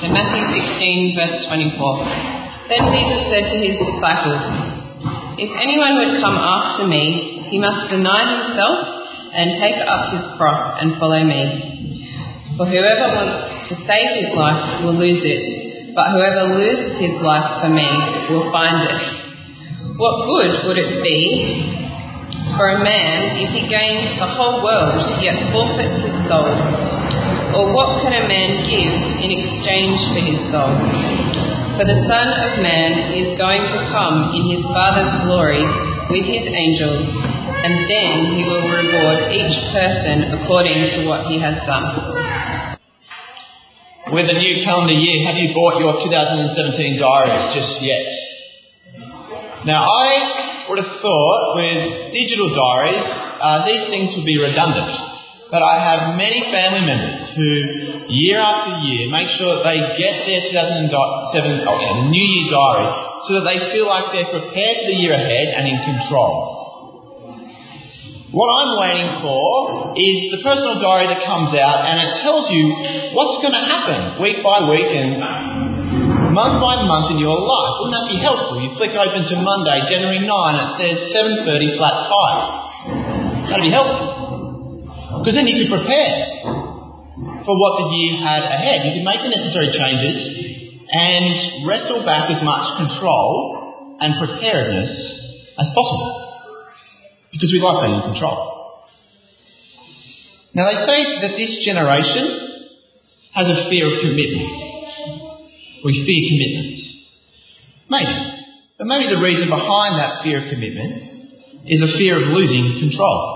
So Matthew 16, verse 24. Then Jesus said to his disciples, "If anyone would come after me, he must deny himself and take up his cross and follow me. For whoever wants to save his life will lose it, but whoever loses his life for me will find it. What good would it be for a man if he gains the whole world yet forfeits his soul? Or what can a man give in exchange for his soul? For the Son of Man is going to come in his Father's glory with his angels, and then he will reward each person according to what he has done." With the new calendar year, have you bought your 2017 diaries just yet? Now, I would have thought with digital diaries, these things would be redundant. But I have many family members who, year after year, make sure that they get their 2007 New Year diary so that they feel like they're prepared for the year ahead and in control. What I'm waiting for is the personal diary that comes out and it tells you what's going to happen week by week and month by month in your life. Wouldn't that be helpful? You flick open to Monday, January 9, and it says 7:30 flat 5. That'd be helpful. Because then you could prepare for what the year had ahead. You could make the necessary changes and wrestle back as much control and preparedness as possible. Because we like being in control. Now they say that this generation has a fear of commitment. We fear commitments. Maybe. But maybe the reason behind that fear of commitment is a fear of losing control.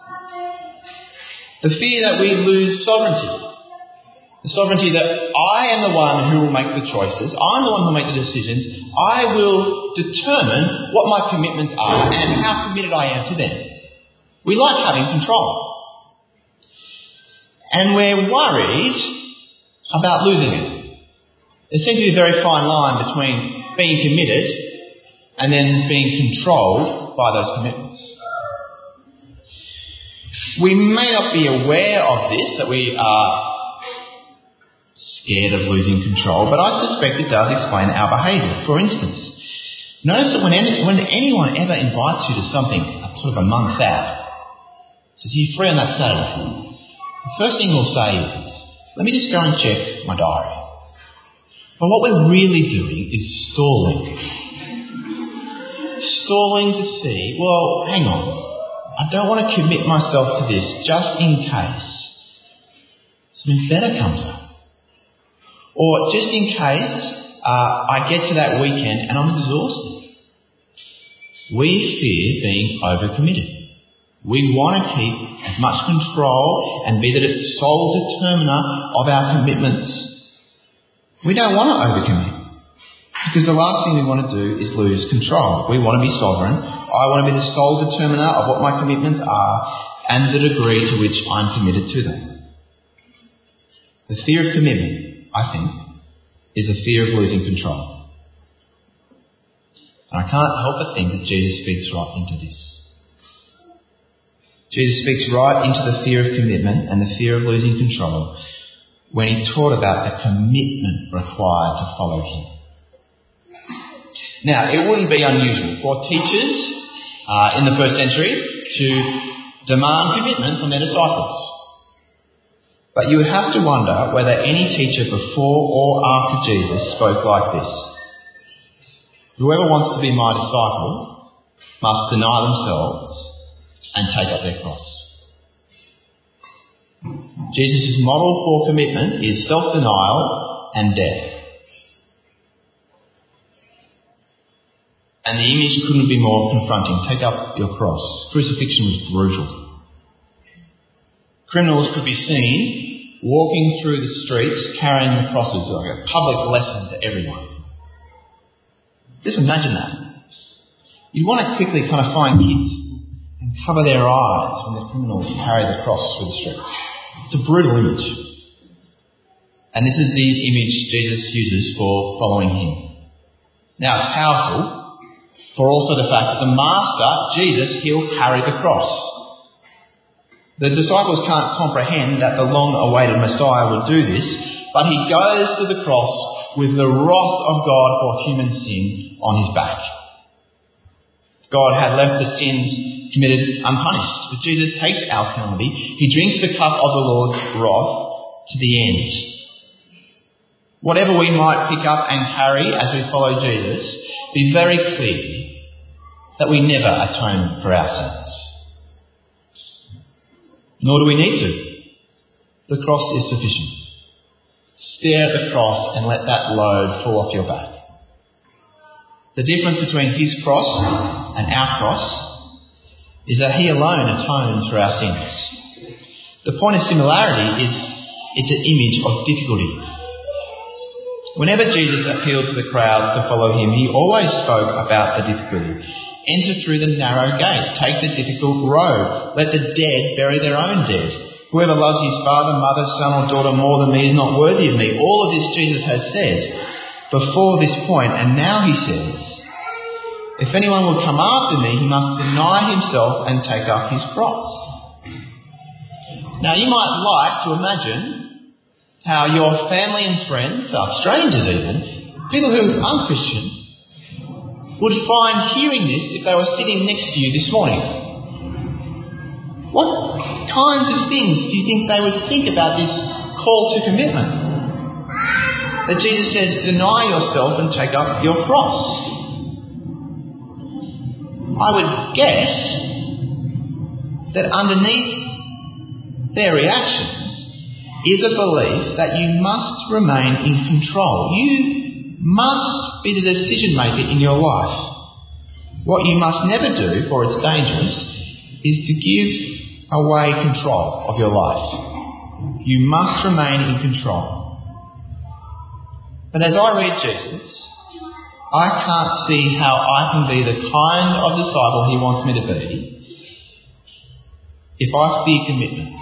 The fear that we lose sovereignty. The sovereignty that I am the one who will make the choices. I'm the one who will make the decisions. I will determine what my commitments are and how committed I am to them. We like having control. And we're worried about losing it. There seems to be a very fine line between being committed and then being controlled by those commitments. We may not be aware of this, that we are scared of losing control, but I suspect it does explain our behaviour. For instance, notice that when anyone ever invites you to something sort of a month out, says, "Are you free on that Saturday?" The first thing we'll say is, "Let me just go and check my diary." But what we're really doing is stalling. Stalling to see, well, hang on. I don't want to commit myself to this just in case something better comes up. Or just in case I get to that weekend and I'm exhausted. We fear being overcommitted. We want to keep as much control and be the sole determiner of our commitments. We don't want to overcommit. Because the last thing we want to do is lose control. We want to be sovereign. I want to be the sole determiner of what my commitments are and the degree to which I'm committed to them. The fear of commitment, I think, is a fear of losing control. And I can't help but think that Jesus speaks right into this. Jesus speaks right into the fear of commitment and the fear of losing control when he taught about the commitment required to follow him. Now, it wouldn't be unusual for teachers in the first century to demand commitment from their disciples. But you would have to wonder whether any teacher before or after Jesus spoke like this. Whoever wants to be my disciple must deny themselves and take up their cross. Jesus' model for commitment is self-denial and death. And the image couldn't be more confronting. Take up your cross. Crucifixion was brutal. Criminals could be seen walking through the streets carrying the crosses, like a public lesson to everyone. Just imagine that. You'd want to quickly kind of find kids and cover their eyes when the criminals carry the cross through the streets. It's a brutal image. And this is the image Jesus uses for following him. Now, it's powerful for also the fact that the Master, Jesus, he'll carry the cross. The disciples can't comprehend that the long-awaited Messiah would do this, but he goes to the cross with the wrath of God for human sin on his back. God had left the sins committed unpunished, but Jesus takes our penalty. He drinks the cup of the Lord's wrath to the end. Whatever we might pick up and carry as we follow Jesus, be very clear that we never atone for our sins. Nor do we need to. The cross is sufficient. Stare at the cross and let that load fall off your back. The difference between his cross and our cross is that he alone atones for our sins. The point of similarity is it's an image of difficulty. Whenever Jesus appealed to the crowds to follow him, he always spoke about the difficulty. Enter through the narrow gate. Take the difficult road. Let the dead bury their own dead. Whoever loves his father, mother, son or daughter more than me is not worthy of me. All of this Jesus has said before this point, and now he says, if anyone will come after me, he must deny himself and take up his cross. Now you might like to imagine how your family and friends, strangers even, people who aren't Christian, would find hearing this if they were sitting next to you this morning. What kinds of things do you think they would think about this call to commitment? That Jesus says, deny yourself and take up your cross. I would guess that underneath their reactions is a belief that you must remain in control. You must be the decision maker in your life. What you must never do, for it's dangerous, is to give away control of your life. You must remain in control. But as I read Jesus, I can't see how I can be the kind of disciple he wants me to be if I fear commitment,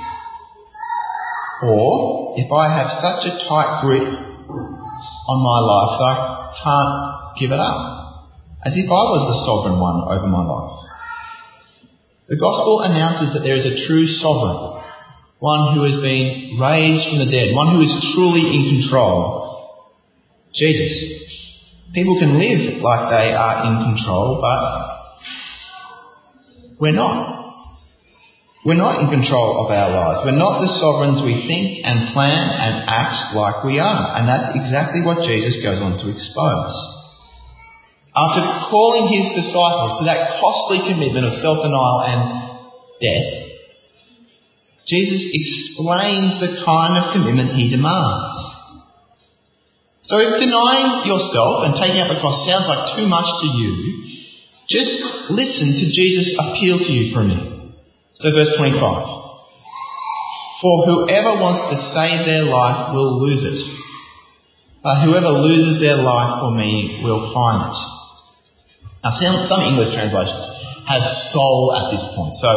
or if I have such a tight grip on my life that I can't give it up, as if I was the sovereign one over my life. The gospel announces that there is a true sovereign, one who has been raised from the dead, one who is truly in control. Jesus. People can live like they are in control, but we're not. We're not in control of our lives. We're not the sovereigns we think and plan and act like we are. And that's exactly what Jesus goes on to expose. After calling his disciples to that costly commitment of self-denial and death, Jesus explains the kind of commitment he demands. So if denying yourself and taking up the cross sounds like too much to you, just listen to Jesus' appeal to you for a minute. So verse 25. For whoever wants to save their life will lose it, but whoever loses their life for me will find it. Now some English translations have soul at this point. So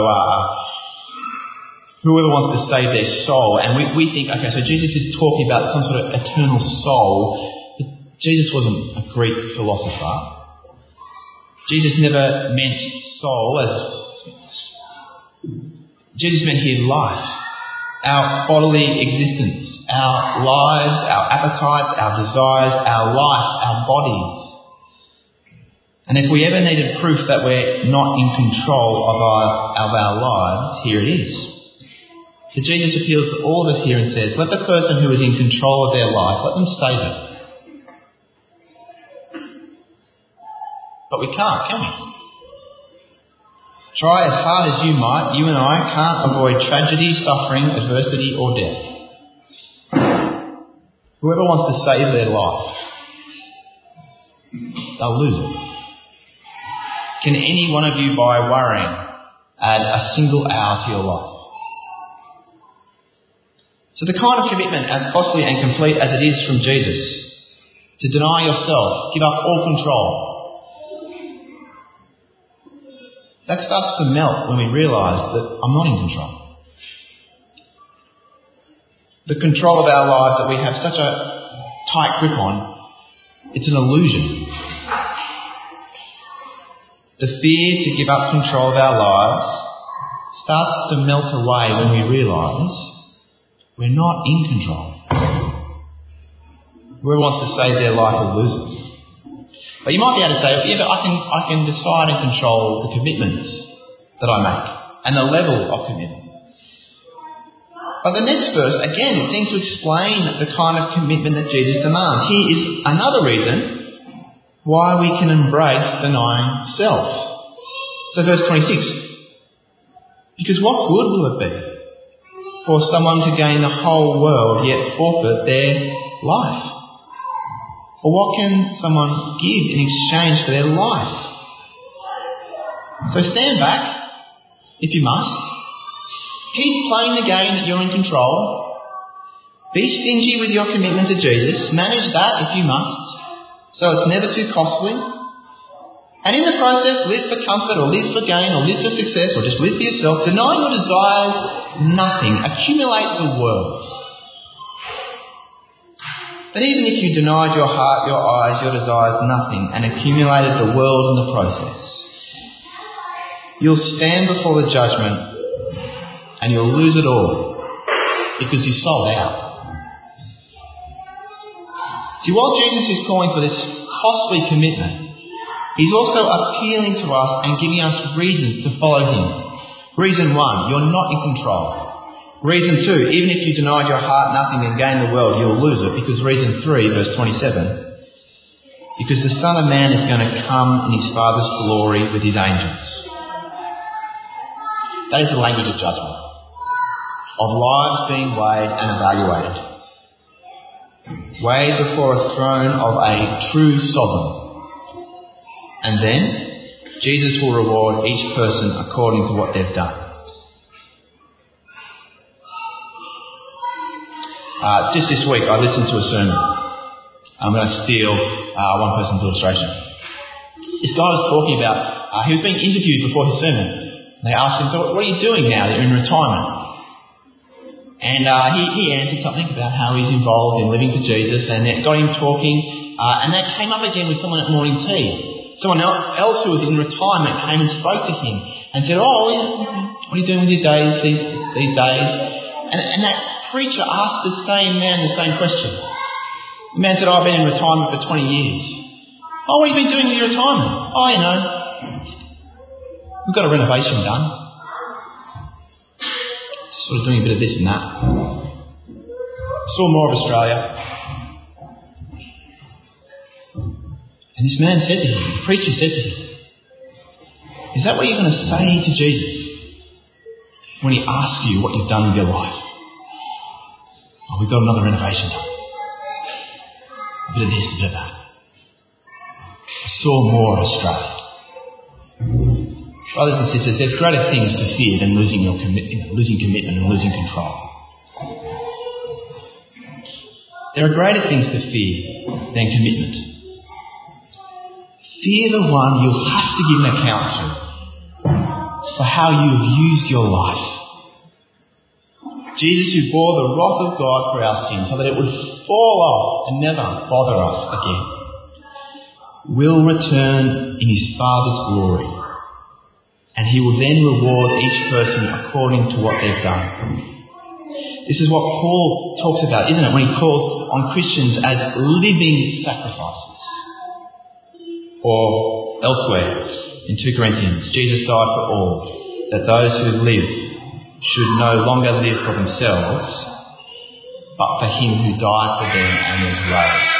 whoever wants to save their soul. And we think, okay, so Jesus is talking about some sort of eternal soul. But Jesus wasn't a Greek philosopher. Jesus never meant soul as... Jesus meant here life. Our bodily existence. Our lives, our appetites, our desires, our life, our bodies. And if we ever needed proof that we're not in control of our lives, here it is. So Jesus appeals to all of us here and says, let the person who is in control of their life, let them save it. But we can't, can we? Try as hard as you might, you and I can't avoid tragedy, suffering, adversity or death. Whoever wants to save their life, they'll lose it. Can any one of you, by worrying, add a single hour to your life? So the kind of commitment, as costly and complete as it is from Jesus, to deny yourself, give up all control, that starts to melt when we realise that I'm not in control. The control of our lives that we have such a tight grip on, it's an illusion. The fear to give up control of our lives starts to melt away when we realise we're not in control. Whoever wants to save their life will lose it. But you might be able to say, yeah, but I can decide and control the commitments that I make and the level of commitment. But the next verse, again, it seems to explain the kind of commitment that Jesus demands. Here is another reason why we can embrace denying self. So verse 26. Because what good will it be for someone to gain the whole world yet forfeit their life? Or what can someone give in exchange for their life? So stand back, if you must. Keep playing the game that you're in control. Be stingy with your commitment to Jesus. Manage that if you must, so it's never too costly. And in the process, live for comfort or live for gain or live for success or just live for yourself. Deny your desires nothing. Accumulate the world. But even if you denied your heart, your eyes, your desires nothing and accumulated the world in the process, you'll stand before the judgment and you'll lose it all because you sold out. See, while Jesus is calling for this costly commitment, He's also appealing to us and giving us reasons to follow Him. Reason 1, you're not in control. Reason 2, even if you denied your heart nothing and gained the world, you'll lose it. Because reason 3, verse 27, because the Son of Man is going to come in His Father's glory with His angels. That is the language of judgment, of lives being weighed and evaluated. Weighed before a throne of a true sovereign. And then Jesus will reward each person according to what they've done. Just this week I listened to a sermon. I'm going to steal one person's illustration. This guy was talking about, he was being interviewed before his sermon. They asked him, so what are you doing now that you're in retirement? And he answered something about how he's involved in living for Jesus, and it got him talking, and that came up again with someone at morning tea. Someone else who was in retirement came and spoke to him and said, what are you doing with your days these days? And that preacher asked the same man the same question. The man said, I've been in retirement for 20 years. Oh, what have you been doing with your retirement? Oh, you know, we've got a renovation done. Sort of doing a bit of this and that. Saw more of Australia. And this man said to him, the preacher said to him, is that what you're going to say to Jesus when He asks you what you've done with your life? Oh, we've got another renovation done. A bit of this, a bit of that. I saw more of Australia. Brothers and sisters, there's greater things to fear than losing your losing commitment and losing control. There are greater things to fear than commitment. Fear the one you'll have to give an account to for how you have used your life. Jesus, who bore the wrath of God for our sins so that it would fall off and never bother us again, will return in His Father's glory, and He will then reward each person according to what they've done. This is what Paul talks about, isn't it, when he calls on Christians as living sacrifices. Or elsewhere in 2 Corinthians, Jesus died for all, that those who live should no longer live for themselves, but for Him who died for them and was raised.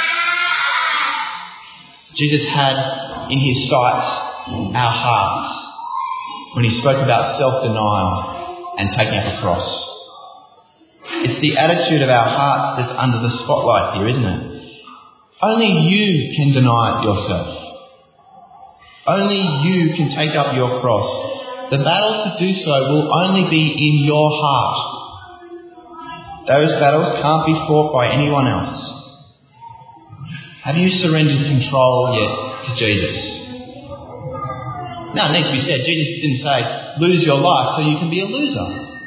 Jesus had in His sights our hearts when He spoke about self-denial and taking up a cross. It's the attitude of our hearts that's under the spotlight here, isn't it? Only you can deny yourself. Only you can take up your cross. The battle to do so will only be in your heart. Those battles can't be fought by anyone else. Have you surrendered control yet to Jesus? Now, it needs to be said, Jesus didn't say, lose your life so you can be a loser.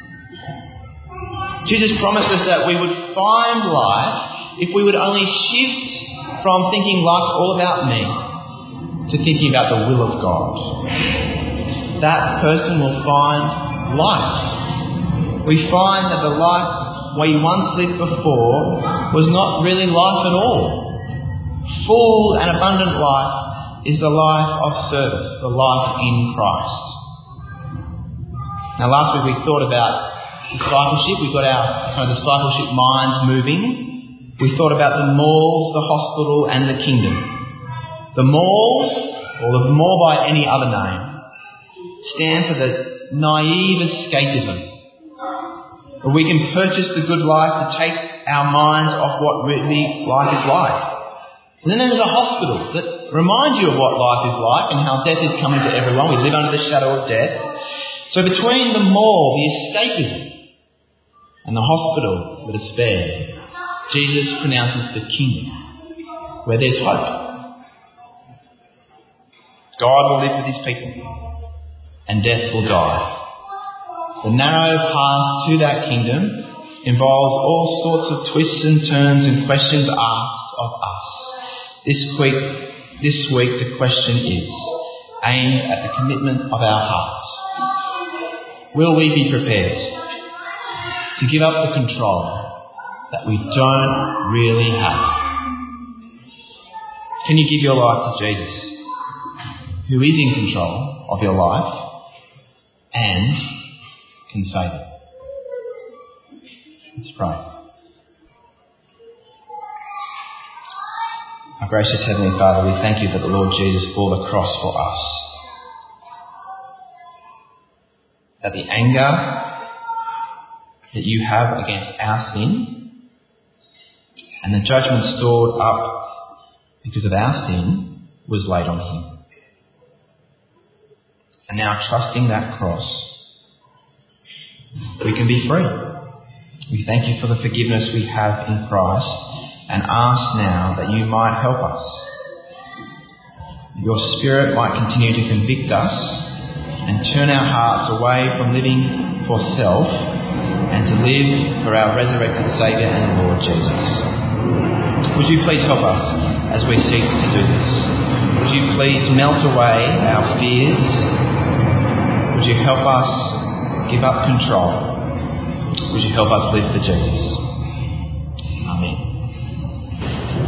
Jesus promised us that we would find life if we would only shift from thinking life's all about me to thinking about the will of God. That person will find life. We find that the life we once lived before was not really life at all. full and abundant life is the life of service, the life in Christ. Now last week we thought about discipleship. We got our kind of discipleship minds moving. We thought about the malls, the hospital and the kingdom. The malls, or the mall by any other name, stand for the naive escapism. Where we can purchase the good life to take our minds off what really life is like. And then there's the hospitals that remind you of what life is like and how death is coming to everyone. We live under the shadow of death. So between the mall, the escapism, and the hospital, the despair, Jesus pronounces the kingdom, where there's hope. God will live with his people, and death will die. The narrow path to that kingdom involves all sorts of twists and turns and questions asked of us. This week the question is aimed at the commitment of our hearts. Will we be prepared to give up the control that we don't really have? Can you give your life to Jesus, who is in control of your life and can save it? Let's pray. Our gracious Heavenly Father, we thank you that the Lord Jesus bore the cross for us. That the anger that you have against our sin and the judgment stored up because of our sin was laid on him. And now, trusting that cross, we can be free. We thank you for the forgiveness we have in Christ and ask now that you might help us. Your Spirit might continue to convict us and turn our hearts away from living for self and to live for our resurrected Saviour and Lord Jesus. Would you please help us as we seek to do this? Would you please melt away our fears? Would you help us give up control? Would you help us live for Jesus?